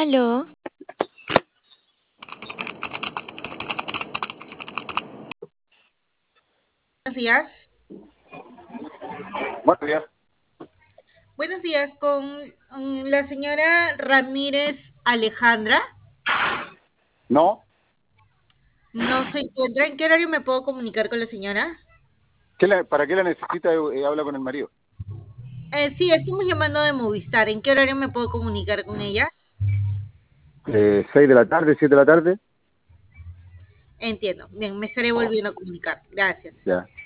Aló, Buenos días. Buenos días. Buenos días con la señora Ramírez Alejandra. No, No se encuentra. ¿En qué horario me puedo comunicar con la señora? ¿para qué la necesita? Habla con el marido. Sí, estamos llamando de Movistar. ¿En qué horario me puedo comunicar con ella? 6 de la tarde, 7 de la tarde. Entiendo. Bien, me estaré volviendo a comunicar. Gracias. Ya.